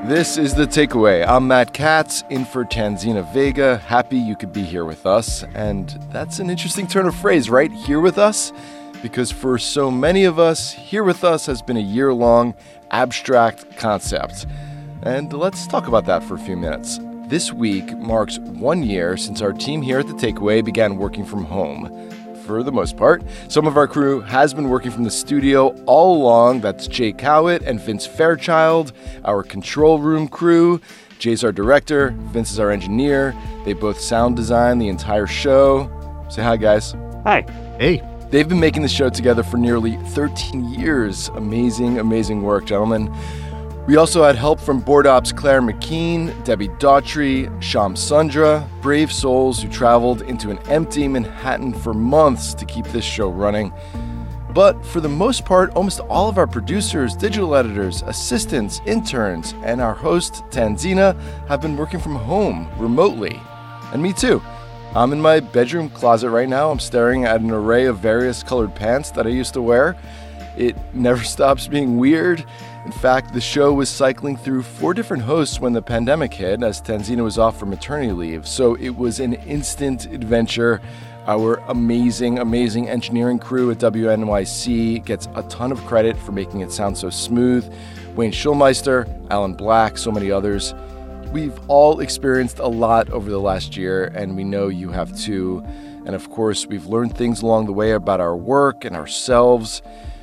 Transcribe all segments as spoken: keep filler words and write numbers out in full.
This is The Takeaway. I'm Matt Katz, in for Tanzina Vega. Happy you could be here with us. And that's an interesting turn of phrase, right? Here with us? Because for so many of us, here with us has been a year-long abstract concept. And let's talk about that for a few minutes. This week marks one year since our team here at The Takeaway began working from home. For the most part, some of our crew has been working from the studio all along. That's Jay Cowit and Vince Fairchild, our control room crew. Jay's our director, Vince is our engineer. They both sound design the entire show. Say hi, guys. Hi. Hey. They've been making the show together for nearly thirteen years. Amazing, amazing work, gentlemen. We also had help from board ops Claire McKean, Debbie Daughtry, Sham Sundra, brave souls who traveled into an empty Manhattan for months to keep this show running. But for the most part, almost all of our producers, digital editors, assistants, interns, and our host, Tanzina, have been working from home, remotely. And me too. I'm in my bedroom closet right now. I'm staring at an array of various colored pants that I used to wear. It never stops being weird. In fact, the show was cycling through four different hosts when the pandemic hit, as Tanzina was off for maternity leave. So it was an instant adventure. Our amazing, amazing engineering crew at W N Y C gets a ton of credit for making it sound so smooth. Wayne Schulmeister, Alan Black, so many others. We've all experienced a lot over the last year, and we know you have too. And of course, we've learned things along the way about our work and ourselves.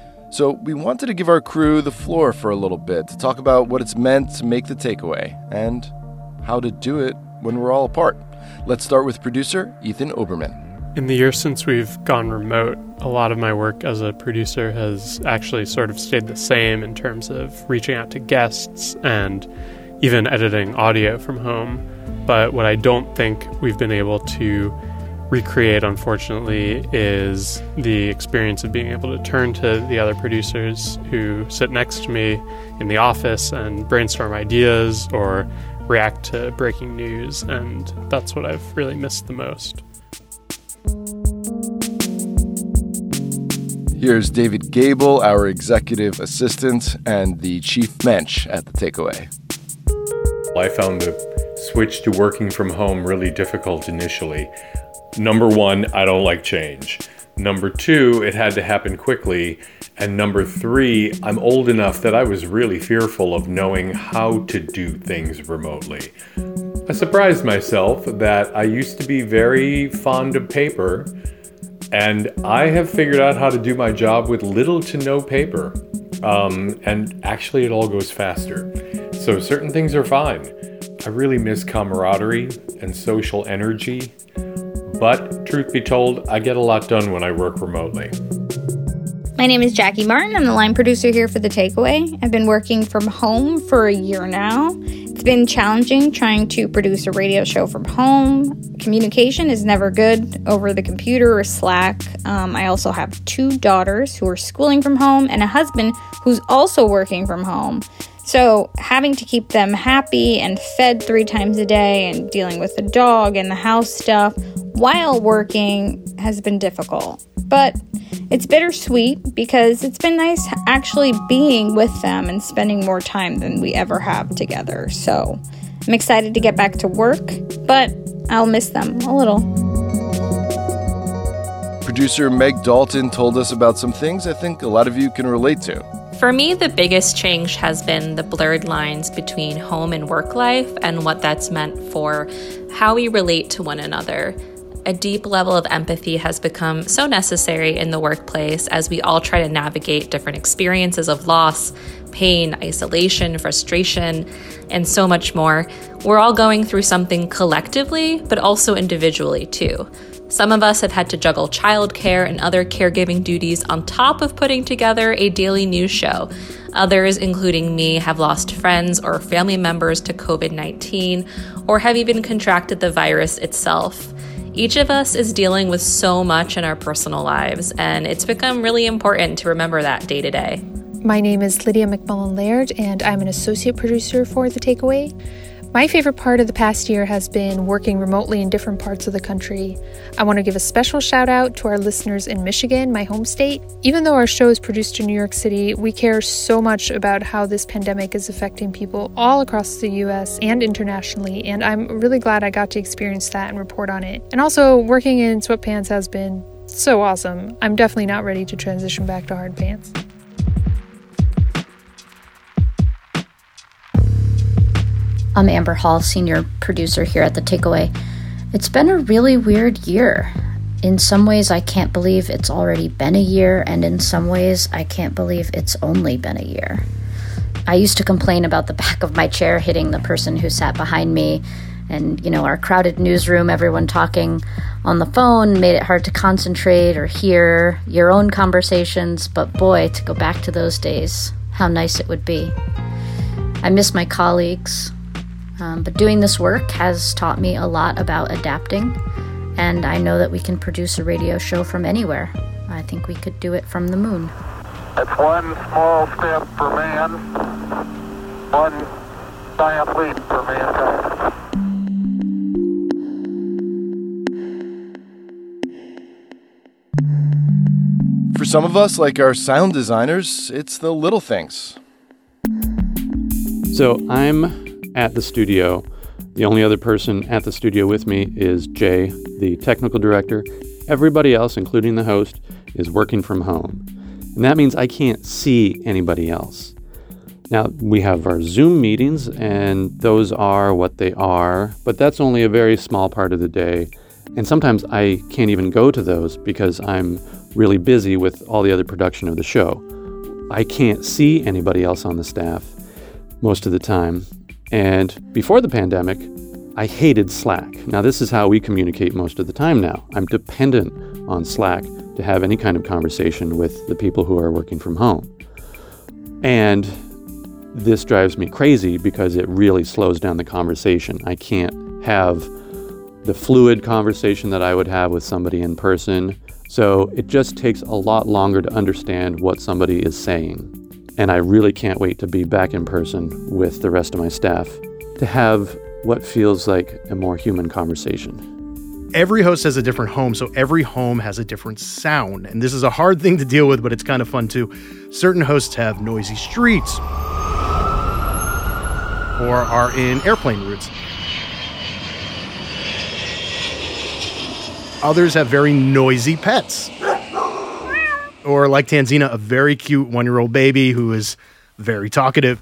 So we wanted to give our crew the floor for a little bit to talk about what it's meant to make The Takeaway and how to do it when we're all apart. Let's start with producer Ethan Oberman. In the year since we've gone remote, a lot of my work as a producer has actually sort of stayed the same in terms of reaching out to guests and even editing audio from home. But what I don't think we've been able to recreate, unfortunately, is the experience of being able to turn to the other producers who sit next to me in the office and brainstorm ideas or react to breaking news, and that's what I've really missed the most. Here's David Gable, our executive assistant and the chief mensch at The Takeaway. I found the switch to working from home really difficult initially. Number one, I don't like change. Number two, it had to happen quickly. And number three, I'm old enough that I was really fearful of knowing how to do things remotely. I surprised myself that I used to be very fond of paper, and I have figured out how to do my job with little to no paper. Um, and actually, it all goes faster. So certain things are fine. I really miss camaraderie and social energy. But, truth be told, I get a lot done when I work remotely. My name is Jackie Martin. I'm the line producer here for The Takeaway. I've been working from home for a year now. It's been challenging trying to produce a radio show from home. Communication is never good over the computer or Slack. Um, I also have two daughters who are schooling from home and a husband who's also working from home. So having to keep them happy and fed three times a day and dealing with the dog and the house stuff while working has been difficult. But it's bittersweet because it's been nice actually being with them and spending more time than we ever have together. So I'm excited to get back to work, but I'll miss them a little. Producer Meg Dalton told us about some things I think a lot of you can relate to. For me, the biggest change has been the blurred lines between home and work life and what that's meant for how we relate to one another. A deep level of empathy has become so necessary in the workplace as we all try to navigate different experiences of loss, pain, isolation, frustration, and so much more. We're all going through something collectively, but also individually too. Some of us have had to juggle childcare and other caregiving duties on top of putting together a daily news show. Others, including me, have lost friends or family members to covid nineteen or have even contracted the virus itself. Each of us is dealing with so much in our personal lives, and it's become really important to remember that day to day. My name is Lydia McMullen Laird, and I'm an associate producer for The Takeaway. My favorite part of the past year has been working remotely in different parts of the country. I want to give a special shout out to our listeners in Michigan, my home state. Even though our show is produced in New York City, we care so much about how this pandemic is affecting people all across the U S and internationally, and I'm really glad I got to experience that and report on it. And also, working in sweatpants has been so awesome. I'm definitely not ready to transition back to hard pants. I'm Amber Hall, senior producer here at The Takeaway. It's been a really weird year. In some ways, I can't believe it's already been a year, and in some ways, I can't believe it's only been a year. I used to complain about the back of my chair hitting the person who sat behind me, and, you know, our crowded newsroom, everyone talking on the phone made it hard to concentrate or hear your own conversations, but boy, to go back to those days, how nice it would be. I miss my colleagues. Um, but doing this work has taught me a lot about adapting, and I know that we can produce a radio show from anywhere. I think we could do it from the moon. That's one small step for man, one giant leap for mankind. For some of us, like our sound designers, it's the little things. So I'm at the studio. The only other person at the studio with me is Jay, the technical director. Everybody else, including the host, is working from home. And that means I can't see anybody else. Now, we have our Zoom meetings, and those are what they are, but that's only a very small part of the day. And sometimes I can't even go to those because I'm really busy with all the other production of the show. I can't see anybody else on the staff most of the time. And before the pandemic, I hated Slack. Now, this is how we communicate most of the time now. I'm dependent on Slack to have any kind of conversation with the people who are working from home. And this drives me crazy because it really slows down the conversation. I can't have the fluid conversation that I would have with somebody in person. So it just takes a lot longer to understand what somebody is saying. And I really can't wait to be back in person with the rest of my staff to have what feels like a more human conversation. Every host has a different home, so every home has a different sound. And this is a hard thing to deal with, but it's kind of fun too. Certain hosts have noisy streets or are in airplane routes. Others have very noisy pets. Or like Tanzina, a very cute one-year-old baby who is very talkative.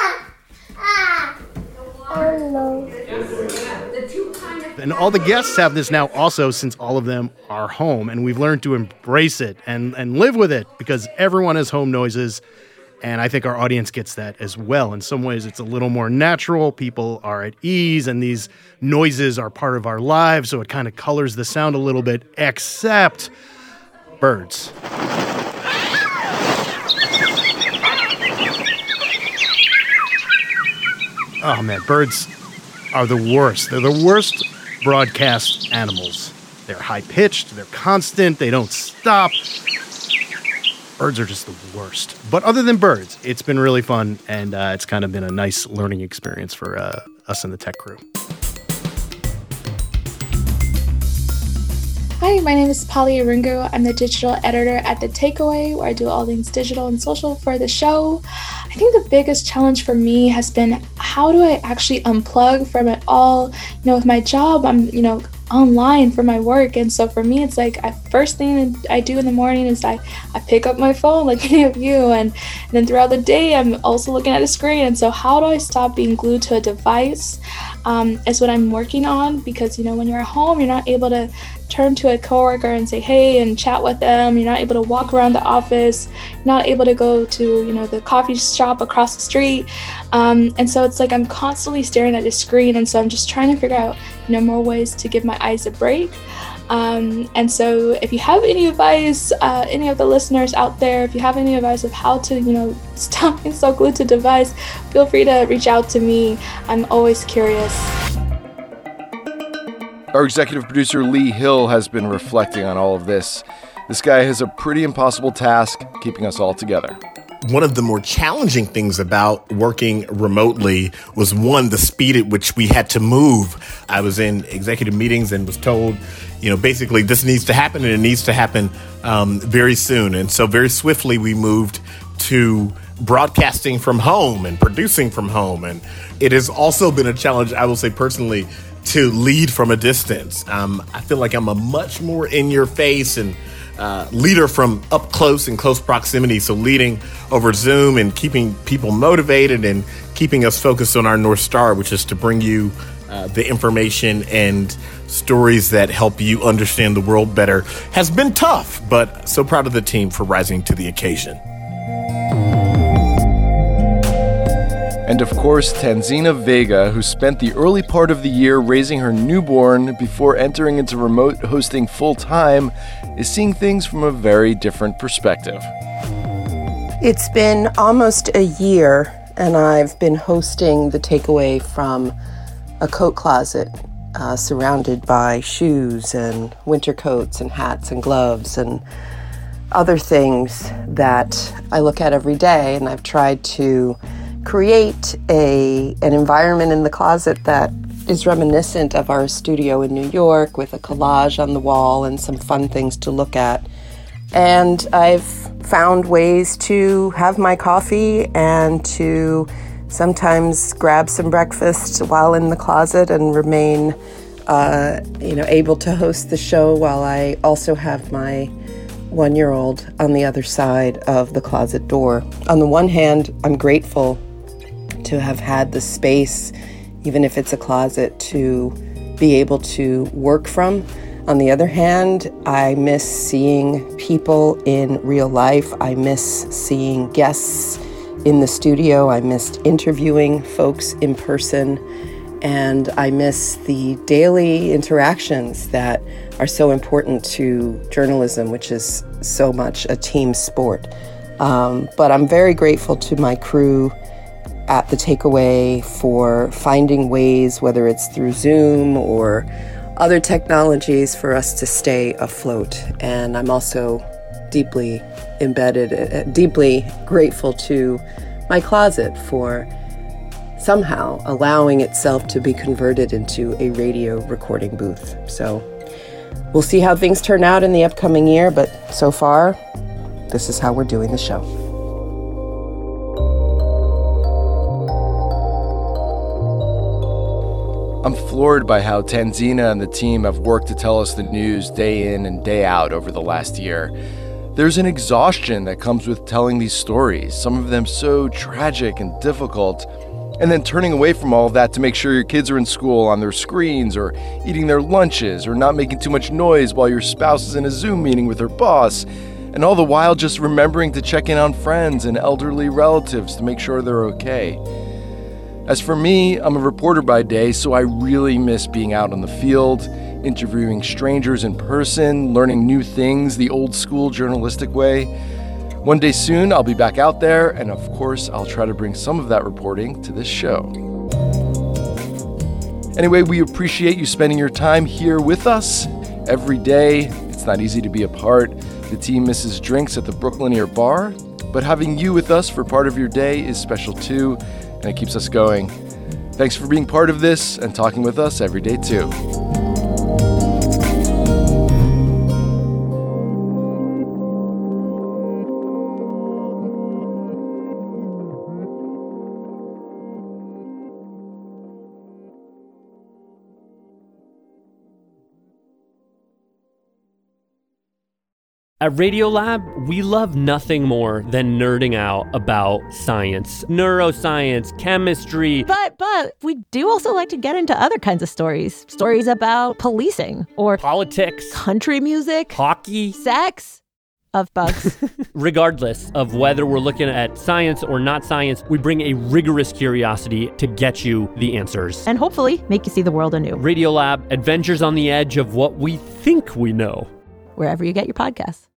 And all the guests have this now also, since all of them are home, and we've learned to embrace it and, and live with it because everyone has home noises, and I think our audience gets that as well. In some ways, it's a little more natural. People are at ease, and these noises are part of our lives, so it kind of colors the sound a little bit, except birds. Oh, man, birds are the worst. They're the worst broadcast animals. They're high-pitched, they're constant, they don't stop. Birds are just the worst. But other than birds, it's been really fun, and uh, it's kind of been a nice learning experience for uh, us in the tech crew. Hi, my name is Polly Aringo. I'm the digital editor at The Takeaway, where I do all things digital and social for the show. I think the biggest challenge for me has been, how do I actually unplug from it all? You know, with my job, I'm, you know, online for my work, and so for me it's like I, first thing I do in the morning is I, I pick up my phone like many of you, and, and then throughout the day I'm also looking at a screen. And so how do I stop being glued to a device um, is what I'm working on, because you know, when you're at home, you're not able to turn to a coworker and say hey and chat with them. You're not able to walk around the office, you're not able to go to, you know, the coffee shop across the street. Um, and so it's like I'm constantly staring at the screen, and so I'm just trying to figure out, you know, more ways to give my eyes a break. Um, and so if you have any advice, uh, any of the listeners out there, if you have any advice of how to, you know, stop being so glued to device, feel free to reach out to me. I'm always curious. Our executive producer, Lee Hill, has been reflecting on all of this. This guy has a pretty impossible task keeping us all together. one of the more challenging things about working remotely was, one, the speed at which we had to move. I was in executive meetings and was told, you know, basically this needs to happen and it needs to happen um, very soon. And so very swiftly we moved to broadcasting from home and producing from home. And it has also been a challenge, I will say personally, to lead from a distance. Um, I feel like I'm a much more in your face and Uh, leader from up close and close proximity. So leading over Zoom and keeping people motivated and keeping us focused on our North Star, which is to bring you uh, the information and stories that help you understand the world better, has been tough, but so proud of the team for rising to the occasion. And of course, Tanzina Vega, who spent the early part of the year raising her newborn before entering into remote hosting full-time, is seeing things from a very different perspective. It's been almost a year, and I've been hosting the takeaway from a coat closet, uh, surrounded by shoes and winter coats and hats and gloves and other things that I look at every day, and I've tried to create a an environment in the closet that is reminiscent of our studio in New York, with a collage on the wall and some fun things to look at. And I've found ways to have my coffee and to sometimes grab some breakfast while in the closet and remain uh, you know, able to host the show while I also have my one-year-old on the other side of the closet door. On the one hand, I'm grateful to have had the space, even if it's a closet, to be able to work from. On the other hand, I miss seeing people in real life. I miss seeing guests in the studio. I missed interviewing folks in person. And I miss the daily interactions that are so important to journalism, which is so much a team sport. Um, but I'm very grateful to my crew at the takeaway for finding ways, whether it's through Zoom or other technologies, for us to stay afloat. And I'm also deeply embedded, uh, deeply grateful to my closet for somehow allowing itself to be converted into a radio recording booth. So we'll see how things turn out in the upcoming year, but so far, this is how we're doing the show. I'm floored by how Tanzina and the team have worked to tell us the news day in and day out over the last year. There's an exhaustion that comes with telling these stories, some of them so tragic and difficult, and then turning away from all of that to make sure your kids are in school on their screens or eating their lunches or not making too much noise while your spouse is in a Zoom meeting with her boss, and all the while just remembering to check in on friends and elderly relatives to make sure they're okay. As for me, I'm a reporter by day, so I really miss being out on the field, interviewing strangers in person, learning new things the old school journalistic way. One day soon, I'll be back out there, and of course, I'll try to bring some of that reporting to this show. Anyway, we appreciate you spending your time here with us every day. It's not easy to be a part. The team misses drinks at the Brooklyn Ear Bar, but having you with us for part of your day is special too, and it keeps us going. Thanks for being part of this and talking with us every day too. At Radiolab, we love nothing more than nerding out about science, neuroscience, chemistry. But, but we do also like to get into other kinds of stories. Stories about policing or politics, country music, hockey, sex, of bugs. Regardless of whether we're looking at science or not science, we bring a rigorous curiosity to get you the answers. And hopefully make you see the world anew. Radiolab, adventures on the edge of what we think we know. Wherever you get your podcasts.